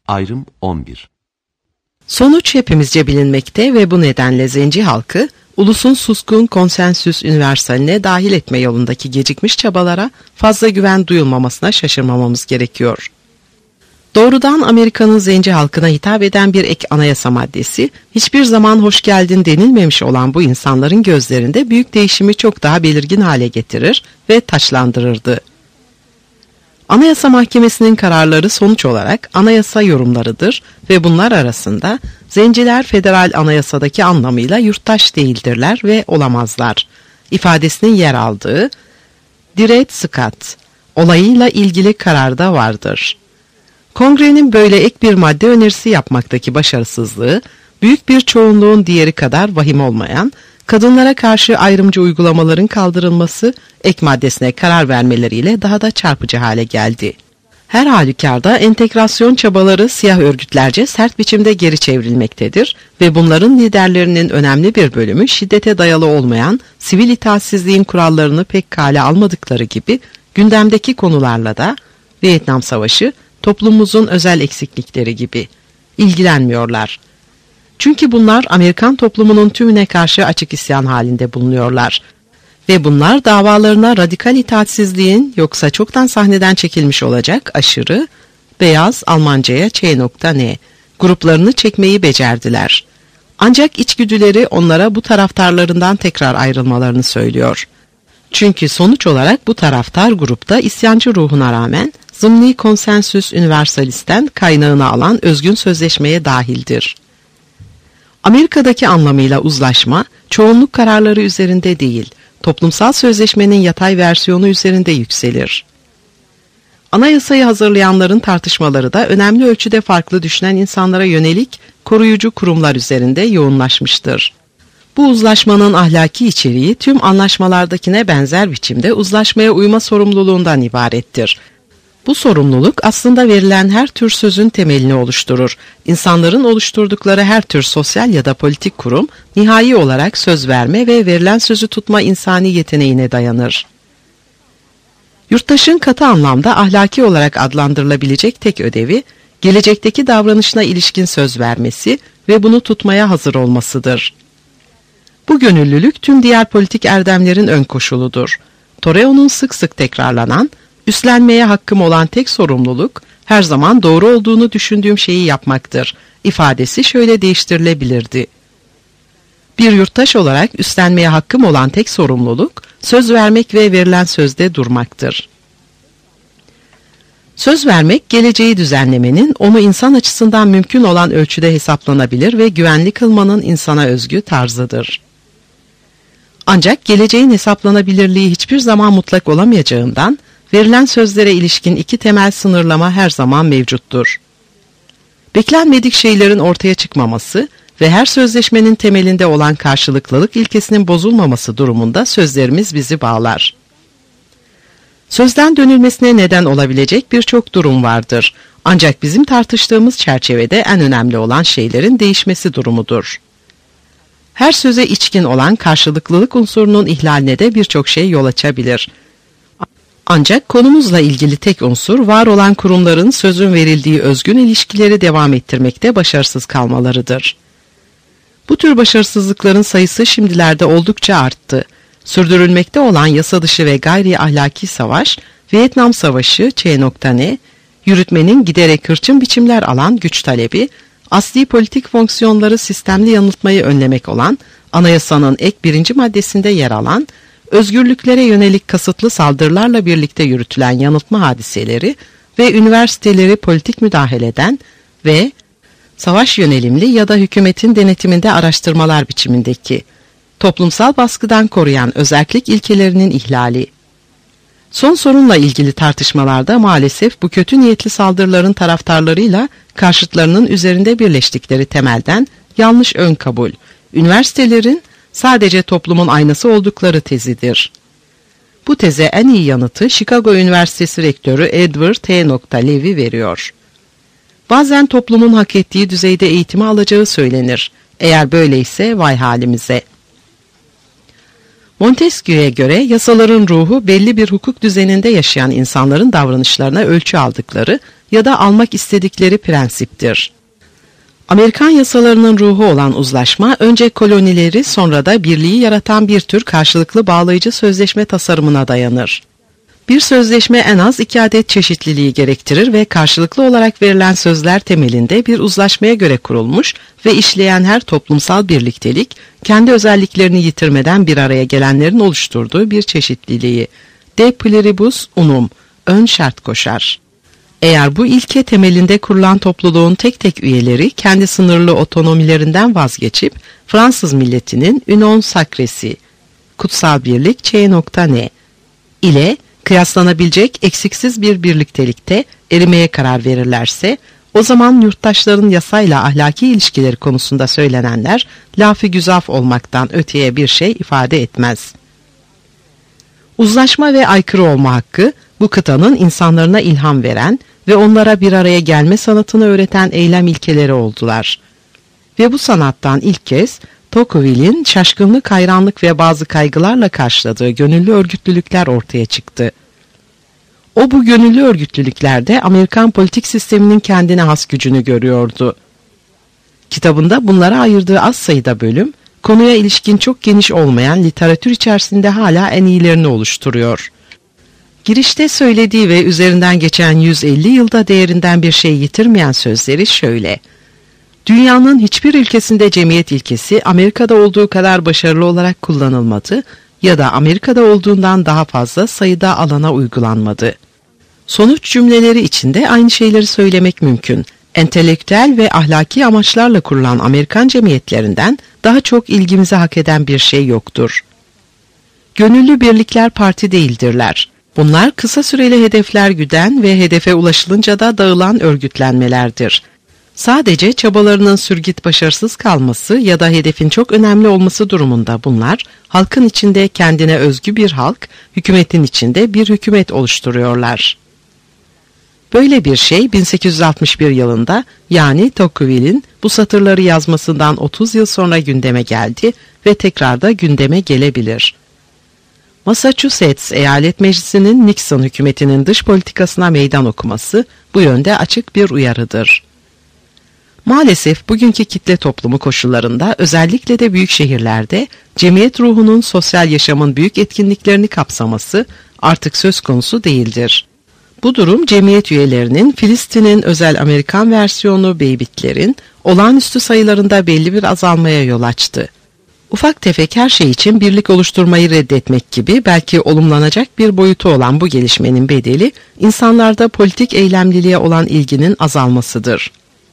Ayrım 11. Sonuç hepimizce bilinmekte ve bu nedenle zenci halkı, ulusun suskun konsensüs universaline dahil etme yolundaki gecikmiş çabalara fazla güven duyulmamasına şaşırmamamız gerekiyor. Doğrudan Amerika'nın zenci halkına hitap eden bir ek anayasa maddesi, hiçbir zaman hoş geldin denilmemiş olan bu insanların gözlerinde büyük değişimi çok daha belirgin hale getirir ve taçlandırırdı. Anayasa Mahkemesi'nin kararları sonuç olarak anayasa yorumlarıdır ve bunlar arasında zenciler federal anayasadaki anlamıyla yurttaş değildirler ve olamazlar ifadesinin yer aldığı Dred Scott olayıyla ilgili kararda vardır. Kongrenin böyle ek bir madde önerisi yapmaktaki başarısızlığı, büyük bir çoğunluğun diğeri kadar vahim olmayan, kadınlara karşı ayrımcı uygulamaların kaldırılması ek maddesine karar vermeleriyle daha da çarpıcı hale geldi. Her halükarda entegrasyon çabaları siyah örgütlerce sert biçimde geri çevrilmektedir ve bunların liderlerinin önemli bir bölümü şiddete dayalı olmayan sivil itaatsizliğin kurallarını pek kale almadıkları gibi gündemdeki konularla da Vietnam Savaşı, toplumumuzun özel eksiklikleri gibi ilgilenmiyorlar. Çünkü bunlar Amerikan toplumunun tümüne karşı açık isyan halinde bulunuyorlar. Ve bunlar davalarına radikal itaatsizliğin yoksa çoktan sahneden çekilmiş olacak aşırı, beyaz Almanca'ya Ç.N gruplarını çekmeyi becerdiler. Ancak içgüdüleri onlara bu taraftarlarından tekrar ayrılmalarını söylüyor. Çünkü sonuç olarak bu taraftar grupta isyancı ruhuna rağmen zımni konsensüs universalisten kaynağını alan özgün sözleşmeye dahildir. Amerika'daki anlamıyla uzlaşma, çoğunluk kararları üzerinde değil, toplumsal sözleşmenin yatay versiyonu üzerinde yükselir. Anayasayı hazırlayanların tartışmaları da önemli ölçüde farklı düşünen insanlara yönelik koruyucu kurumlar üzerinde yoğunlaşmıştır. Bu uzlaşmanın ahlaki içeriği tüm anlaşmalardakine benzer biçimde uzlaşmaya uyma sorumluluğundan ibarettir. Bu sorumluluk aslında verilen her tür sözün temelini oluşturur. İnsanların oluşturdukları her tür sosyal ya da politik kurum, nihai olarak söz verme ve verilen sözü tutma insani yeteneğine dayanır. Yurttaşın katı anlamda ahlaki olarak adlandırılabilecek tek ödevi, gelecekteki davranışına ilişkin söz vermesi ve bunu tutmaya hazır olmasıdır. Bu gönüllülük tüm diğer politik erdemlerin ön koşuludur. Thoreau'nun sık sık tekrarlanan, üstlenmeye hakkım olan tek sorumluluk, her zaman doğru olduğunu düşündüğüm şeyi yapmaktır ifadesi şöyle değiştirilebilirdi. Bir yurttaş olarak üstlenmeye hakkım olan tek sorumluluk, söz vermek ve verilen sözde durmaktır. Söz vermek, geleceği düzenlemenin onu insan açısından mümkün olan ölçüde hesaplanabilir ve güvenli kılmanın insana özgü tarzıdır. Ancak geleceğin hesaplanabilirliği hiçbir zaman mutlak olamayacağından, verilen sözlere ilişkin iki temel sınırlama her zaman mevcuttur. Beklenmedik şeylerin ortaya çıkmaması ve her sözleşmenin temelinde olan karşılıklılık ilkesinin bozulmaması durumunda sözlerimiz bizi bağlar. Sözden dönülmesine neden olabilecek birçok durum vardır. Ancak bizim tartıştığımız çerçevede en önemli olan şeylerin değişmesi durumudur. Her söze içkin olan karşılıklılık unsurunun ihlaline de birçok şey yol açabilir. Ancak konumuzla ilgili tek unsur, var olan kurumların sözün verildiği özgün ilişkileri devam ettirmekte başarısız kalmalarıdır. Bu tür başarısızlıkların sayısı şimdilerde oldukça arttı. Sürdürülmekte olan yasa dışı ve gayri ahlaki savaş, Vietnam Savaşı, Ç.N, yürütmenin giderek hırçın biçimler alan güç talebi, asli politik fonksiyonları sistemli yanıltmayı önlemek olan, anayasanın ek 1. maddesinde yer alan, özgürlüklere yönelik kasıtlı saldırılarla birlikte yürütülen yanıltma hadiseleri ve üniversiteleri politik müdahaleden ve savaş yönelimli ya da hükümetin denetiminde araştırmalar biçimindeki toplumsal baskıdan koruyan özerklik ilkelerinin ihlali. Son sorunla ilgili tartışmalarda maalesef bu kötü niyetli saldırıların taraftarlarıyla karşıtlarının üzerinde birleştikleri temelden yanlış ön kabul, üniversitelerin sadece toplumun aynası oldukları tezidir. Bu teze en iyi yanıtı Chicago Üniversitesi Rektörü Edward T. Levy veriyor. Bazen toplumun hak ettiği düzeyde eğitimi alacağı söylenir. Eğer böyleyse vay halimize. Montesquieu'ye göre yasaların ruhu belli bir hukuk düzeninde yaşayan insanların davranışlarına ölçü aldıkları ya da almak istedikleri prensiptir. Amerikan yasalarının ruhu olan uzlaşma, önce kolonileri sonra da birliği yaratan bir tür karşılıklı bağlayıcı sözleşme tasarımına dayanır. Bir sözleşme en az 2 adet çeşitliliği gerektirir ve karşılıklı olarak verilen sözler temelinde bir uzlaşmaya göre kurulmuş ve işleyen her toplumsal birliktelik, kendi özelliklerini yitirmeden bir araya gelenlerin oluşturduğu bir çeşitliliği. De pluribus unum, ön şart koşar. Eğer bu ilke temelinde kurulan topluluğun tek tek üyeleri kendi sınırlı otonomilerinden vazgeçip Fransız milletinin union sacresi, kutsal birlik Ç.N ile kıyaslanabilecek eksiksiz bir birliktelikte erimeye karar verirlerse, o zaman yurttaşların yasayla ahlaki ilişkileri konusunda söylenenler laf-ı güzaf olmaktan öteye bir şey ifade etmez. Uzlaşma ve aykırı olma hakkı, bu kıtanın insanlarına ilham veren ve onlara bir araya gelme sanatını öğreten eylem ilkeleri oldular. Ve bu sanattan ilk kez Tocqueville'in şaşkınlık, hayranlık ve bazı kaygılarla karşıladığı gönüllü örgütlülükler ortaya çıktı. O bu gönüllü örgütlülüklerde Amerikan politik sisteminin kendine has gücünü görüyordu. Kitabında bunlara ayırdığı az sayıda bölüm, konuya ilişkin çok geniş olmayan literatür içerisinde hala en iyilerini oluşturuyor. Girişte söylediği ve üzerinden geçen 150 yılda değerinden bir şey yitirmeyen sözleri şöyle: Dünyanın hiçbir ülkesinde cemiyet ilkesi Amerika'da olduğu kadar başarılı olarak kullanılmadı ya da Amerika'da olduğundan daha fazla sayıda alana uygulanmadı. Sonuç cümleleri içinde aynı şeyleri söylemek mümkün. Entelektüel ve ahlaki amaçlarla kurulan Amerikan cemiyetlerinden daha çok ilgimizi hak eden bir şey yoktur. Gönüllü birlikler parti değildirler. Bunlar kısa süreli hedefler güden ve hedefe ulaşılınca da dağılan örgütlenmelerdir. Sadece çabalarının sürgit başarısız kalması ya da hedefin çok önemli olması durumunda bunlar, halkın içinde kendine özgü bir halk, hükümetin içinde bir hükümet oluşturuyorlar. Böyle bir şey 1861 yılında, yani Tocqueville'in bu satırları yazmasından 30 yıl sonra gündeme geldi ve tekrar da gündeme gelebilir. Massachusetts Eyalet Meclisi'nin Nixon hükümetinin dış politikasına meydan okuması bu yönde açık bir uyarıdır. Maalesef bugünkü kitle toplumu koşullarında, özellikle de büyük şehirlerde, cemiyet ruhunun sosyal yaşamın büyük etkinliklerini kapsaması artık söz konusu değildir. Bu durum cemiyet üyelerinin Filistin'in özel Amerikan versiyonu Beybitlerin olağanüstü sayılarında belli bir azalmaya yol açtı. Ufak tefek her şey için birlik oluşturmayı reddetmek gibi belki olumlanacak bir boyutu olan bu gelişmenin bedeli, insanlarda politik eylemliliğe olan ilginin azalmasıdır.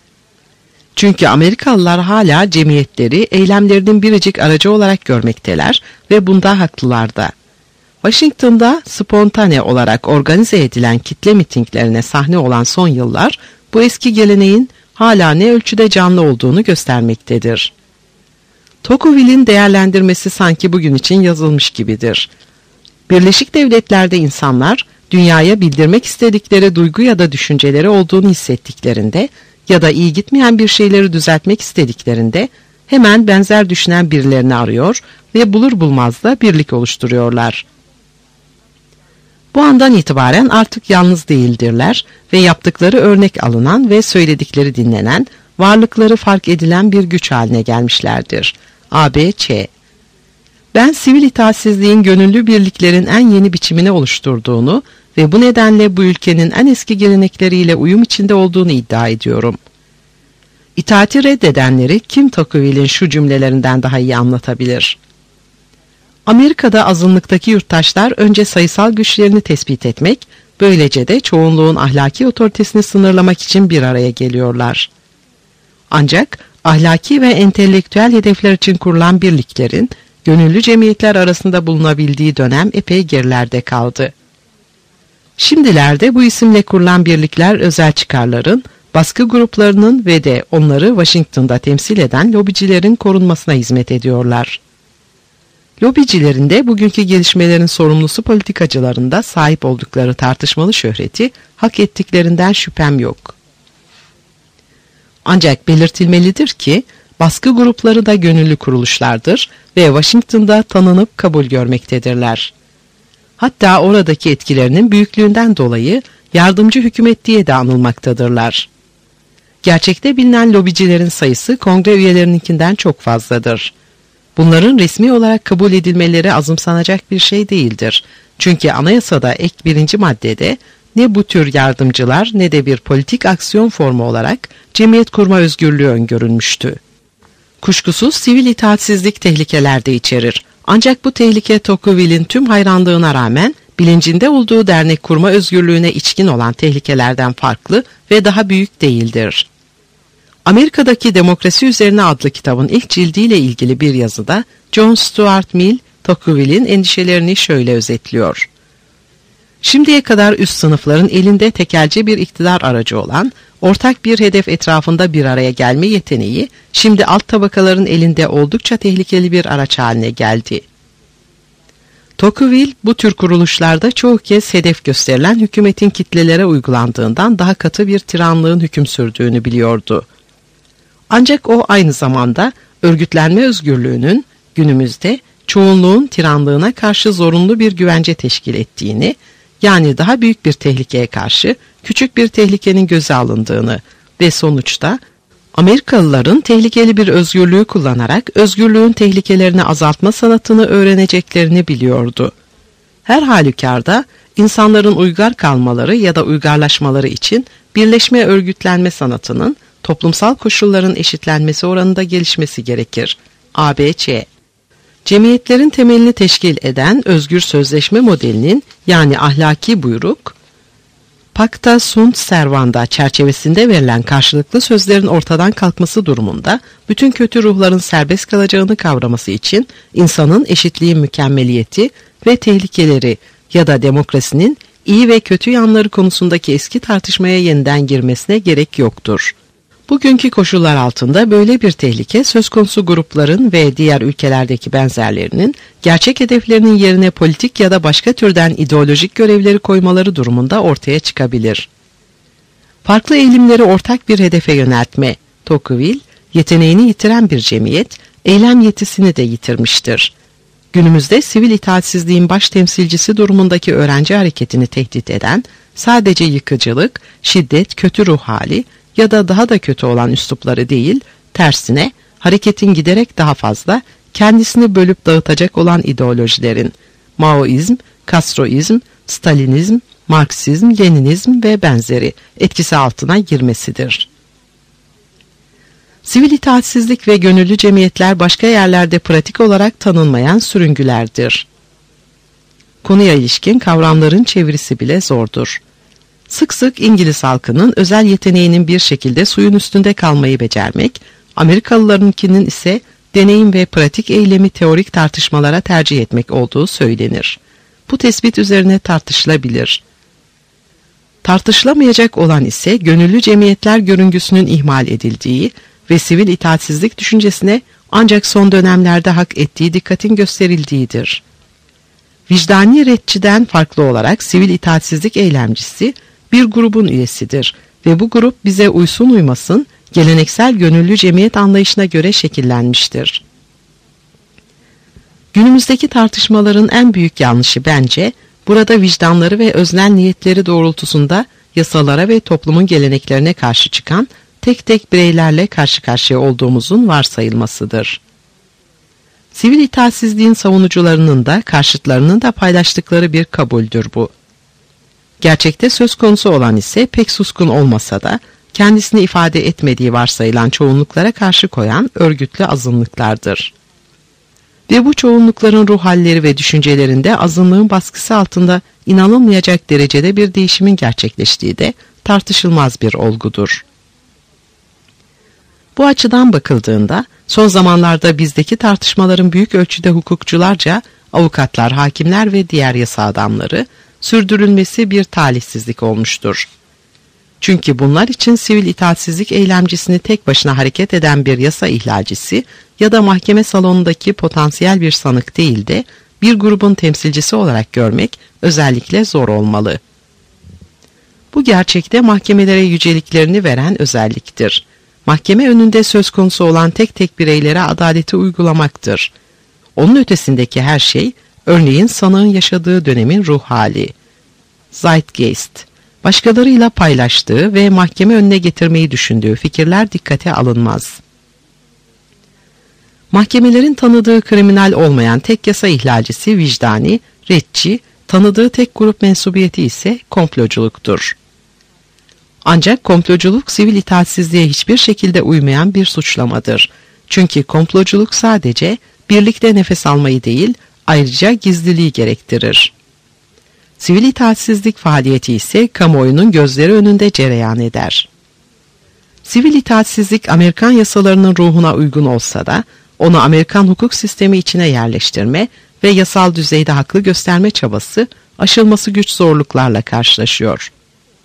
Çünkü Amerikalılar hala cemiyetleri eylemlerinin biricik aracı olarak görmekteler ve bunda haklılar da. Washington'da spontane olarak organize edilen kitle mitinglerine sahne olan son yıllar, bu eski geleneğin hala ne ölçüde canlı olduğunu göstermektedir. Tocqueville'in değerlendirmesi sanki bugün için yazılmış gibidir. Birleşik Devletler'de insanlar, dünyaya bildirmek istedikleri duygu ya da düşünceleri olduğunu hissettiklerinde ya da iyi gitmeyen bir şeyleri düzeltmek istediklerinde hemen benzer düşünen birilerini arıyor ve bulur bulmaz da birlik oluşturuyorlar. Bu andan itibaren artık yalnız değildirler ve yaptıkları örnek alınan ve söyledikleri dinlenen, varlıkları fark edilen bir güç haline gelmişlerdir. A.B.Ç. Ben sivil itaatsizliğin gönüllü birliklerin en yeni biçimini oluşturduğunu ve bu nedenle bu ülkenin en eski gelenekleriyle uyum içinde olduğunu iddia ediyorum. İtaati reddedenleri kim Tocqueville'in şu cümlelerinden daha iyi anlatabilir? Amerika'da azınlıktaki yurttaşlar önce sayısal güçlerini tespit etmek, böylece de çoğunluğun ahlaki otoritesini sınırlamak için bir araya geliyorlar. Ancak ahlaki ve entelektüel hedefler için kurulan birliklerin, gönüllü cemiyetler arasında bulunabildiği dönem epey gerilerde kaldı. Şimdilerde bu isimle kurulan birlikler özel çıkarların, baskı gruplarının ve de onları Washington'da temsil eden lobicilerin korunmasına hizmet ediyorlar. Lobicilerin de bugünkü gelişmelerin sorumlusu politikacılarında sahip oldukları tartışmalı şöhreti hak ettiklerinden şüphem yok. Ancak belirtilmelidir ki, Baskı grupları da gönüllü kuruluşlardır ve Washington'da tanınıp kabul görmektedirler. Hatta oradaki etkilerinin büyüklüğünden dolayı yardımcı hükümet diye de anılmaktadırlar. Gerçekte bilinen lobicilerin sayısı kongre üyelerininkinden çok fazladır. Bunların resmi olarak kabul edilmeleri azımsanacak bir şey değildir. Çünkü anayasada ek 1. maddede ne bu tür yardımcılar ne de bir politik aksiyon formu olarak cemiyet kurma özgürlüğü öngörülmüştü. Kuşkusuz sivil itaatsizlik tehlikeler de içerir. Ancak bu tehlike Tocqueville'in tüm hayranlığına rağmen bilincinde olduğu dernek kurma özgürlüğüne içkin olan tehlikelerden farklı ve daha büyük değildir. Amerika'daki Demokrasi Üzerine adlı kitabın ilk cildiyle ilgili bir yazıda John Stuart Mill, Tocqueville'in endişelerini şöyle özetliyor. Şimdiye kadar üst sınıfların elinde tekelci bir iktidar aracı olan, ortak bir hedef etrafında bir araya gelme yeteneği, şimdi alt tabakaların elinde oldukça tehlikeli bir araç haline geldi. Tocqueville, bu tür kuruluşlarda çoğu kez hedef gösterilen hükümetin kitlelere uygulandığından daha katı bir tiranlığın hüküm sürdüğünü biliyordu. Ancak o aynı zamanda örgütlenme özgürlüğünün günümüzde çoğunluğun tiranlığına karşı zorunlu bir güvence teşkil ettiğini, yani daha büyük bir tehlikeye karşı küçük bir tehlikenin göze alındığını ve sonuçta Amerikalıların tehlikeli bir özgürlüğü kullanarak özgürlüğün tehlikelerini azaltma sanatını öğreneceklerini biliyordu. Her halükarda insanların uygar kalmaları ya da uygarlaşmaları için birleşme örgütlenme sanatının toplumsal koşulların eşitlenmesi oranında gelişmesi gerekir. ABC. Cemiyetlerin temelini teşkil eden özgür sözleşme modelinin yani ahlaki buyruk, Pacta sunt servanda çerçevesinde verilen karşılıklı sözlerin ortadan kalkması durumunda bütün kötü ruhların serbest kalacağını kavraması için insanın eşitliğin mükemmeliyeti ve tehlikeleri ya da demokrasinin iyi ve kötü yanları konusundaki eski tartışmaya yeniden girmesine gerek yoktur. Bugünkü koşullar altında böyle bir tehlike söz konusu grupların ve diğer ülkelerdeki benzerlerinin gerçek hedeflerinin yerine politik ya da başka türden ideolojik görevleri koymaları durumunda ortaya çıkabilir. Farklı eğilimleri ortak bir hedefe yöneltme, Tocqueville, yeteneğini yitiren bir cemiyet, eylem yetisini de yitirmiştir. Günümüzde sivil itaatsizliğin baş temsilcisi durumundaki öğrenci hareketini tehdit eden, sadece yıkıcılık, şiddet, kötü ruh hali, ya da daha da kötü olan üslupları değil, tersine hareketin giderek daha fazla kendisini bölüp dağıtacak olan ideolojilerin Maoizm, Castroizm, Stalinizm, Marksizm, Leninizm ve benzeri etkisi altına girmesidir. Sivil itaatsizlik ve gönüllü cemiyetler başka yerlerde pratik olarak tanınmayan sürüngülerdir. Konuya ilişkin kavramların çevirisi bile zordur. Sık sık İngiliz halkının özel yeteneğinin bir şekilde suyun üstünde kalmayı becermek, Amerikalılarınkinin ise deneyim ve pratik eylemi teorik tartışmalara tercih etmek olduğu söylenir. Bu tespit üzerine tartışılabilir. Tartışılamayacak olan ise gönüllü cemiyetler görüngüsünün ihmal edildiği ve sivil itaatsizlik düşüncesine ancak son dönemlerde hak ettiği dikkatin gösterildiğidir. Vicdani retçiden farklı olarak sivil itaatsizlik eylemcisi bir grubun üyesidir ve bu grup bize uysun uymasın geleneksel gönüllü cemiyet anlayışına göre şekillenmiştir. Günümüzdeki tartışmaların en büyük yanlışı bence burada vicdanları ve öznel niyetleri doğrultusunda yasalara ve toplumun geleneklerine karşı çıkan tek tek bireylerle karşı karşıya olduğumuzun varsayılmasıdır. Sivil itaatsizliğin savunucularının da karşıtlarının da paylaştıkları bir kabuldür bu. Gerçekte söz konusu olan ise pek suskun olmasa da kendisini ifade etmediği varsayılan çoğunluklara karşı koyan örgütlü azınlıklardır. Ve bu çoğunlukların ruh halleri ve düşüncelerinde azınlığın baskısı altında inanılmayacak derecede bir değişimin gerçekleştiği de tartışılmaz bir olgudur. Bu açıdan bakıldığında son zamanlarda bizdeki tartışmaların büyük ölçüde hukukçularca, avukatlar, hakimler ve diğer yasa adamları sürdürülmesi bir talihsizlik olmuştur. Çünkü bunlar için sivil itaatsizlik eylemcisini tek başına hareket eden bir yasa ihlalcisi ya da mahkeme salonundaki potansiyel bir sanık değil de bir grubun temsilcisi olarak görmek özellikle zor olmalı. Bu gerçekte mahkemelere yüceliklerini veren özelliktir. mahkeme önünde söz konusu olan tek tek bireylere adaleti uygulamaktır. Onun ötesindeki her şey, örneğin sanığın yaşadığı dönemin ruh hali, zeitgeist, başkalarıyla paylaştığı ve mahkeme önüne getirmeyi düşündüğü fikirler dikkate alınmaz. Mahkemelerin tanıdığı kriminal olmayan tek yasa ihlalcisi vicdani, retçi, tanıdığı tek grup mensubiyeti ise komploculuktur. Ancak komploculuk sivil itaatsizliğe hiçbir şekilde uymayan bir suçlamadır. Çünkü komploculuk sadece birlikte nefes almayı değil, ayrıca gizliliği gerektirir. Sivil itaatsizlik faaliyeti ise kamuoyunun gözleri önünde cereyan eder. Sivil itaatsizlik Amerikan yasalarının ruhuna uygun olsa da, onu Amerikan hukuk sistemi içine yerleştirme ve yasal düzeyde haklı gösterme çabası aşılması güç zorluklarla karşılaşıyor.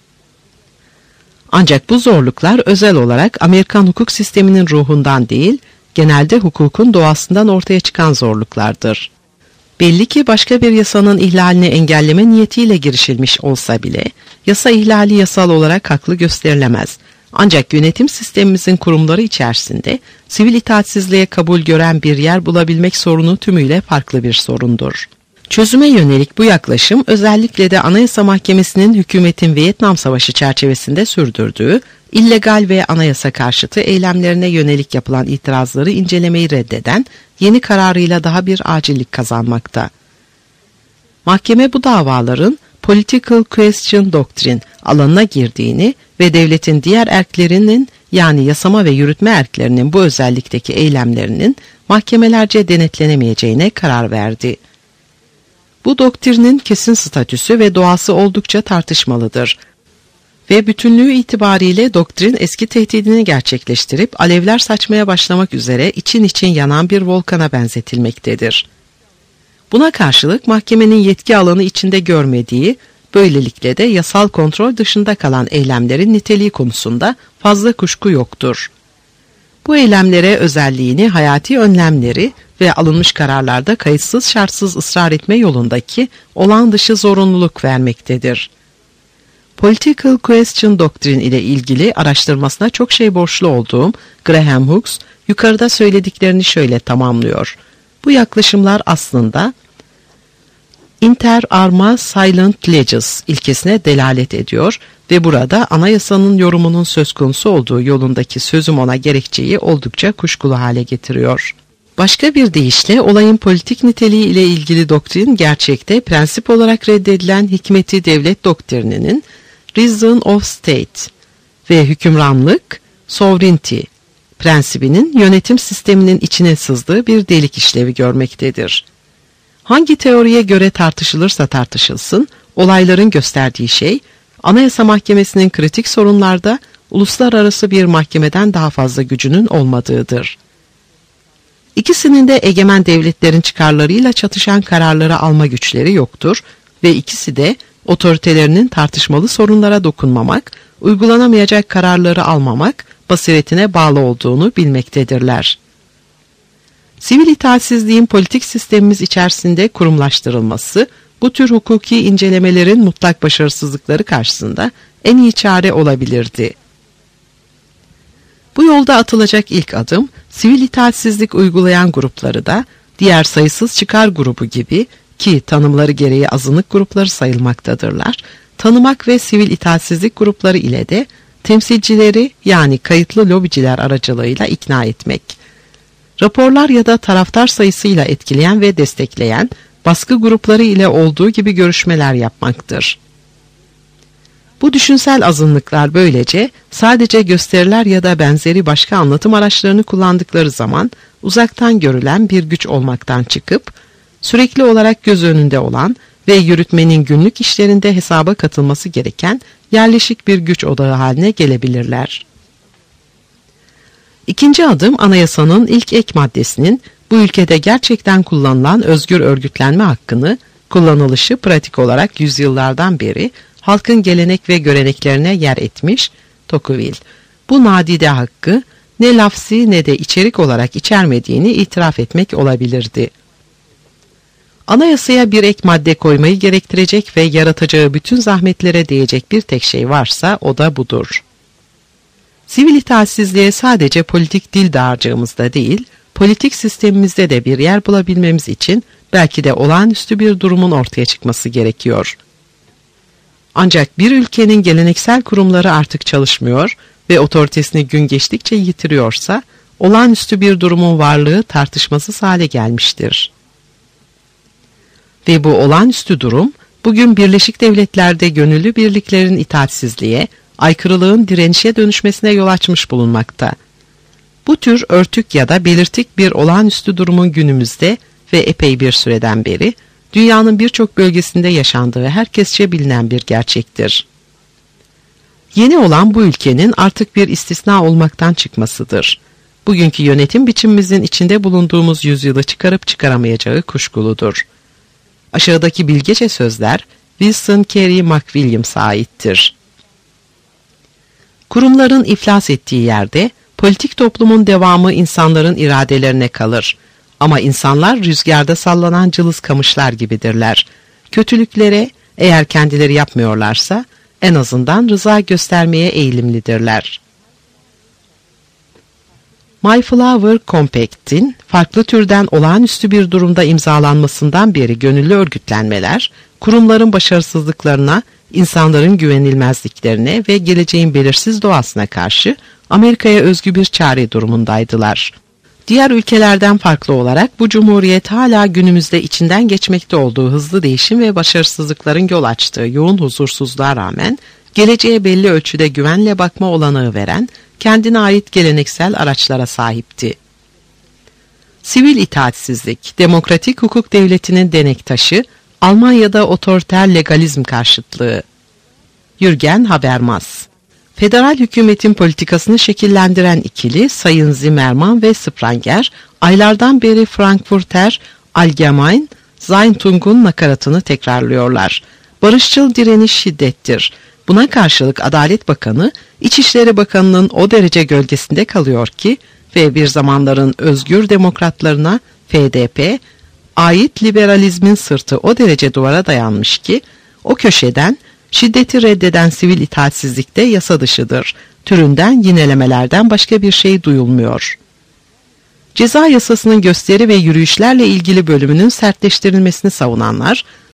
Ancak bu zorluklar özel olarak Amerikan hukuk sisteminin ruhundan değil, genelde hukukun doğasından ortaya çıkan zorluklardır. Belli ki başka bir yasanın ihlalini engelleme niyetiyle girişilmiş olsa bile, yasa ihlali yasal olarak haklı gösterilemez. Ancak yönetim sistemimizin kurumları içerisinde sivil itaatsizliğe kabul gören bir yer bulabilmek sorunu tümüyle farklı bir sorundur. Çözüme yönelik bu yaklaşım özellikle de Anayasa Mahkemesi'nin hükümetin Vietnam Savaşı çerçevesinde sürdürdüğü illegal ve anayasa karşıtı eylemlerine yönelik yapılan itirazları incelemeyi reddeden yeni kararıyla daha bir acillik kazanmakta. Mahkeme bu davaların Political Question Doctrine alanına girdiğini ve devletin diğer erklerinin yani yasama ve yürütme erklerinin bu özellikteki eylemlerinin mahkemelerce denetlenemeyeceğine karar verdi. Bu doktrinin kesin statüsü ve doğası oldukça tartışmalıdır. Ve bütünlüğü itibariyle doktrin eski tehdidini gerçekleştirip alevler saçmaya başlamak üzere için için yanan bir volkana benzetilmektedir. Buna karşılık mahkemenin yetki alanı içinde görmediği, böylelikle de yasal kontrol dışında kalan eylemlerin niteliği konusunda fazla kuşku yoktur. Bu eylemlere özelliğini hayati önlemleri ve alınmış kararlarda kayıtsız şartsız ısrar etme yolundaki olağan dışı zorunluluk vermektedir. Political Question Doctrine ile ilgili araştırmasına çok şey borçlu olduğum Graham Hughes yukarıda söylediklerini şöyle tamamlıyor. Bu yaklaşımlar aslında inter arma silent leges ilkesine delalet ediyor ve burada anayasanın yorumunun söz konusu olduğu yolundaki sözüm ona gerekçeyi oldukça kuşkulu hale getiriyor. Başka bir deyişle olayın politik niteliği ile ilgili doktrin gerçekte prensip olarak reddedilen hikmeti devlet doktrininin reason of state ve hükümranlık, sovereignty prensibinin yönetim sisteminin içine sızdığı bir delik işlevi görmektedir. Hangi teoriye göre tartışılırsa tartışılsın, olayların gösterdiği şey, Anayasa Mahkemesi'nin kritik sorunlarda uluslararası bir mahkemeden daha fazla gücünün olmadığıdır. İkisinin de egemen devletlerin çıkarlarıyla çatışan kararları alma güçleri yoktur ve ikisi de otoritelerinin tartışmalı sorunlara dokunmamak, uygulanamayacak kararları almamak basiretine bağlı olduğunu bilmektedirler. Sivil itaatsizliğin politik sistemimiz içerisinde kurumlaştırılması, bu tür hukuki incelemelerin mutlak başarısızlıkları karşısında en iyi çare olabilirdi. Bu yolda atılacak ilk adım, sivil itaatsizlik uygulayan grupları da, diğer sayısız çıkar grubu gibi ki tanımları gereği azınlık grupları sayılmaktadırlar, tanımak ve sivil itaatsizlik grupları ile de temsilcileri yani kayıtlı lobiciler aracılığıyla ikna etmek. Raporlar ya da taraftar sayısıyla etkileyen ve destekleyen baskı grupları ile olduğu gibi görüşmeler yapmaktır. Bu düşünsel azınlıklar böylece sadece gösteriler ya da benzeri başka anlatım araçlarını kullandıkları zaman uzaktan görülen bir güç olmaktan çıkıp, sürekli olarak göz önünde olan ve yürütmenin günlük işlerinde hesaba katılması gereken yerleşik bir güç odağı haline gelebilirler. İkinci adım anayasanın ilk ek maddesinin bu ülkede gerçekten kullanılan özgür örgütlenme hakkını, kullanılışı pratik olarak yüzyıllardan beri halkın gelenek ve göreneklerine yer etmiş Tocqueville, bu nadide hakkı ne lafzi ne de içerik olarak içermediğini itiraf etmek olabilirdi. Anayasaya bir ek madde koymayı gerektirecek ve yaratacağı bütün zahmetlere değecek bir tek şey varsa o da budur. Sivil itaatsizliğe sadece politik dil dağarcığımızda değil, politik sistemimizde de bir yer bulabilmemiz için belki de olağanüstü bir durumun ortaya çıkması gerekiyor. Ancak bir ülkenin geleneksel kurumları artık çalışmıyor ve otoritesini gün geçtikçe yitiriyorsa, olağanüstü bir durumun varlığı tartışmasız hale gelmiştir. Ve bu olağanüstü durum, bugün Birleşik Devletler'de gönüllü birliklerin itaatsizliğe, aykırılığın direnişe dönüşmesine yol açmış bulunmakta. Bu tür örtük ya da belirtik bir olağanüstü durumun günümüzde ve epey bir süreden beri, dünyanın birçok bölgesinde yaşandığı herkesçe bilinen bir gerçektir. Yeni olan bu ülkenin artık bir istisna olmaktan çıkmasıdır. Bugünkü yönetim biçimimizin içinde bulunduğumuz yüzyılı çıkarıp çıkaramayacağı kuşkuludur. Aşağıdaki bilgece sözler Wilson Carey McWilliams'a aittir. Kurumların iflas ettiği yerde politik toplumun devamı insanların iradelerine kalır. Ama insanlar rüzgarda sallanan cılız kamışlar gibidirler. Kötülüklere eğer kendileri yapmıyorlarsa en azından rıza göstermeye eğilimlidirler. Mayflower Compact'in farklı türden olağanüstü bir durumda imzalanmasından beri gönüllü örgütlenmeler, kurumların başarısızlıklarına, insanların güvenilmezliklerine ve geleceğin belirsiz doğasına karşı Amerika'ya özgü bir çare durumundaydılar. Diğer ülkelerden farklı olarak bu cumhuriyet hala günümüzde içinden geçmekte olduğu hızlı değişim ve başarısızlıkların yol açtığı yoğun huzursuzluğa rağmen geleceğe belli ölçüde güvenle bakma olanağı veren kendine ait geleneksel araçlara sahipti. Sivil itaatsizlik, demokratik hukuk devletinin denek taşı, Almanya'da otoriter legalizm karşıtlığı. Jürgen Habermas. Federal hükümetin politikasını şekillendiren ikili Sayın Zimmermann ve Spranger, aylardan beri Frankfurter Allgemeine Zeitung'un nakaratını tekrarlıyorlar. Barışçıl direniş şiddettir. Buna karşılık Adalet Bakanı, İçişleri Bakanı'nın o derece gölgesinde kalıyor ki ve bir zamanların özgür demokratlarına FDP, ait liberalizmin sırtı o derece duvara dayanmış ki, o köşeden şiddeti reddeden sivil itaatsizlikte yasa dışıdır. Türünden yinelemelerden başka bir şey duyulmuyor. Ceza yasasının gösteri ve yürüyüşlerle ilgili bölümünün sertleştirilmesini savunanlar,